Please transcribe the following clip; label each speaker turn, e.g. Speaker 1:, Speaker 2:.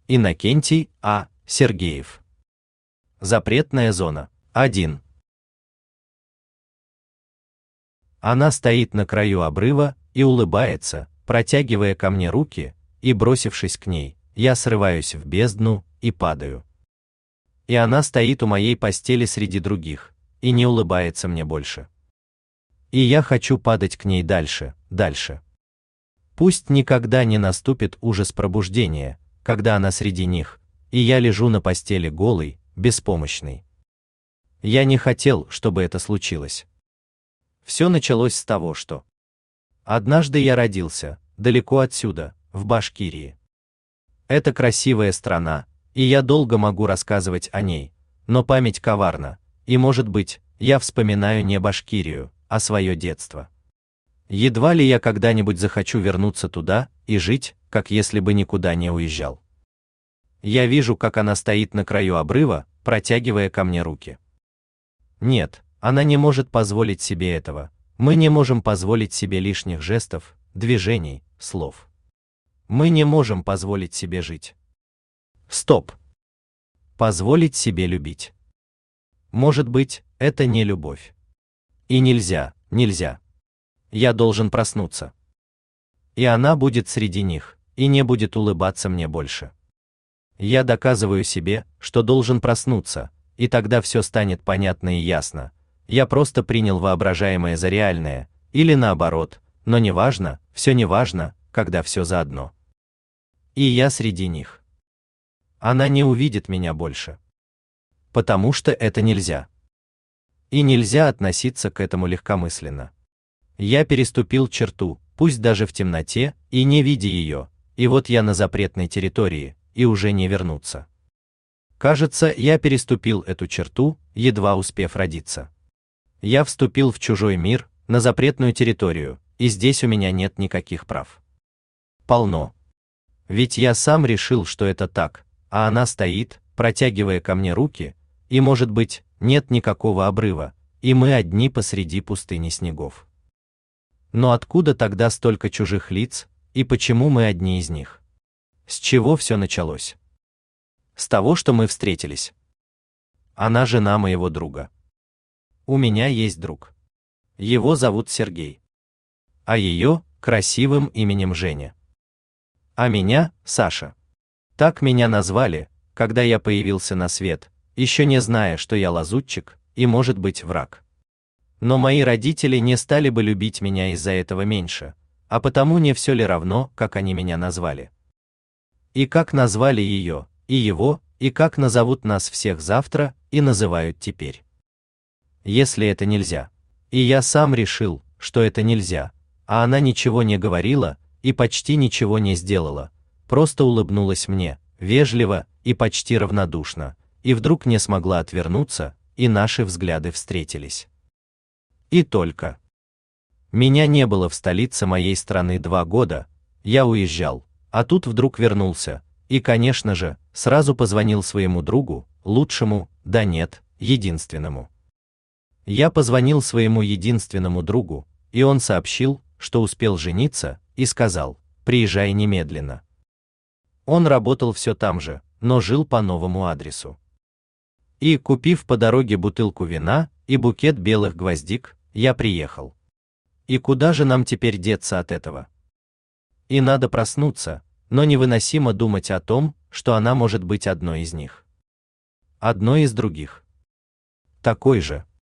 Speaker 1: Иннокентий А. Сергеев. Запретная зона. 1. Она стоит на краю обрыва и улыбается, протягивая ко мне руки, и, бросившись к ней, я срываюсь в бездну и падаю. И она стоит у моей постели среди других, и не улыбается мне больше. И я хочу падать к ней дальше, дальше. Пусть никогда не наступит ужас пробуждения, когда она среди них, и я лежу на постели голый, беспомощный. Я не хотел, чтобы это случилось. Все началось с того, что однажды я родился, далеко отсюда, в Башкирии. Это красивая страна, и я долго могу рассказывать о ней, но память коварна, и, может быть, я вспоминаю не Башкирию, а свое детство. Едва ли я когда-нибудь захочу вернуться туда и жить, как если бы никуда не уезжал. Я вижу, как она стоит на краю обрыва, протягивая ко мне руки. Нет, она не может позволить себе этого. Мы не можем позволить себе лишних жестов, движений, слов. Мы не можем позволить себе жить. Стоп. Позволить себе любить. Может быть, это не любовь. И нельзя. Я должен проснуться. И она будет среди них, и не будет улыбаться мне больше. Я доказываю себе, что должен проснуться, и тогда все станет понятно и ясно. Я просто принял воображаемое за реальное, или наоборот, но неважно, все неважно, когда все заодно. И я среди них. Она не увидит меня больше. Потому что это нельзя. И нельзя относиться к этому легкомысленно. Я переступил черту, пусть даже в темноте, и не видя ее, и вот я на запретной территории, и уже не вернуться. Кажется, я переступил эту черту, едва успев родиться. Я вступил в чужой мир, на запретную территорию, и здесь у меня нет никаких прав. Полно. Ведь я сам решил, что это так, а она стоит, протягивая ко мне руки, и, может быть, нет никакого обрыва, и мы одни посреди пустыни снегов. Но откуда тогда столько чужих лиц, и почему мы одни из них? С чего все началось? С того, что мы встретились. Она жена моего друга. У меня есть друг. Его зовут Сергей. А ее — красивым именем Женя. А меня — Саша. Так меня назвали, когда я появился на свет, еще не зная, что я лазутчик и, может быть, враг. Но мои родители не стали бы любить меня из-за этого меньше, а потому не все ли равно, как они меня назвали. И как назвали ее, и его, и как назовут нас всех завтра и называют теперь. Если это нельзя. И я сам решил, что это нельзя, а она ничего не говорила и почти ничего не сделала, просто улыбнулась мне, вежливо и почти равнодушно, и вдруг не смогла отвернуться, и наши взгляды встретились. И только. Меня не было в столице моей страны 2 года, я уезжал, а тут вдруг вернулся, и, конечно же, сразу позвонил своему другу, лучшему, да нет, единственному. Я позвонил своему единственному другу, и он сообщил, что успел жениться, и сказал: «Приезжай немедленно». Он работал все там же, но жил по новому адресу. И, купив по дороге бутылку вина и букет белых гвоздик, я приехал. И куда же нам теперь деться от этого? И надо проснуться, но невыносимо думать о том, что она может быть одной из них. Одной из других. Такой же.